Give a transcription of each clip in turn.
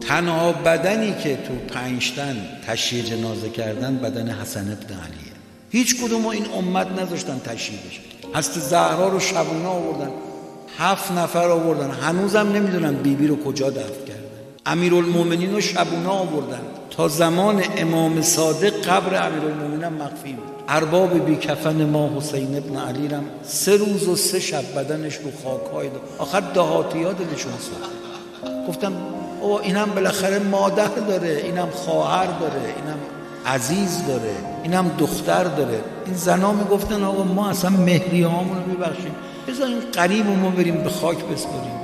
تنها بدنی که تو 5 تن تشییع جنازه کردن بدن حسن ابن علیه. هیچ کدوم این امت نذاشتن تشییع بشه. حضرت زهرا رو شبونه آوردن، 7 نفر آوردن، هنوزم نمیدونن بیبی رو کجا دفن کردن. امیرالمومنین رو شبونه آوردن. تا زمان امام صادق قبر امیرالمومنین مخفی بود. ارباب بی کفن ما حسین ابن علی رم 3 روز و 3 شب بدنش رو خاک‌های آخر دهاتی‌ها دلشون سوخت. گفتم او اینم بالاخره مادر داره، اینم خواهر داره، اینم عزیز داره، اینم دختر داره. این زنا میگفتن آقا ما اصلا مهریه‌هامون رو میبخشیم، بذار این قریب ما بریم به خاک بسپاریم.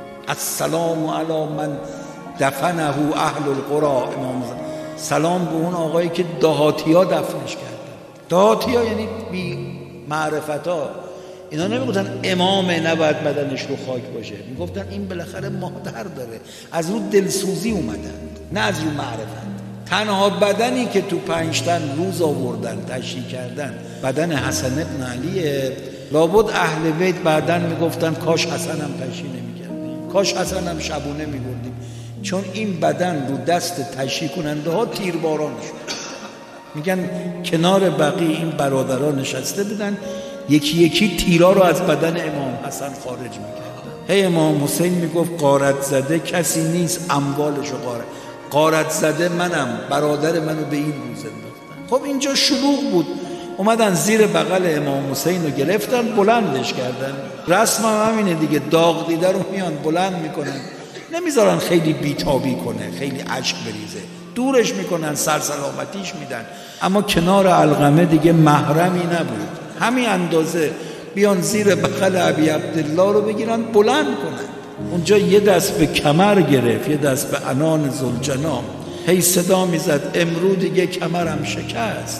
السلام علی من دفنه اهل القرى. امام سلام به اون آقایی که دهاتی‌ها دفنش کردن. دهاتی‌ها یعنی بی معرفتا. اینا نمیگفتن امامه نباید بدنش رو خاک باشه، میگفتن این بالاخره مادر داره. از رو دلسوزی اومدن، نه از رو معرفت. تنها بدنی که تو 5 تن روز آوردن تشییع کردن بدن حسن ابن علیه. لابد اهل بیت بعدن میگفتن کاش حسن هم تشییع نمیکردیم، کاش حسن هم شبونه میبردیم، چون این بدن رو دست تشییع کننده ها تیرباران شد. میگن کنار بقیه این برادران نشسته بودن، یکی یکی تیرا رو از بدن امام حسن خارج میکردن. هی امام حسین میگفت غارت زده کسی نیست اموالشو غارت زده منم، برادر منو به این روز انداختن. خب اینجا شلوغ بود، اومدن زیر بغل امام حسین رو گرفتن بلندش کردن. رسم هم همینه دیگه، داغ دیده رو میان بلند میکنن، نمیذارن خیلی بیتابی کنه، خیلی اشک بریزه، دورش میکنن، سرسلامتیش میدن. اما کنار علقمه دیگه محرمی نبود، همین اندازه بیان زیر بغل ابی عبدالله رو بگیرن بلند کنن. اونجا یه دست به کمر گرفت، یه دست به عنان ذوالجناب، هی صدا میزد امروز دیگه کمرم شکست.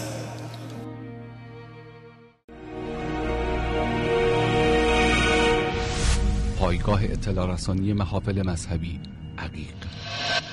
پایگاه اطلاع رسانی محافل مذهبی عقیق.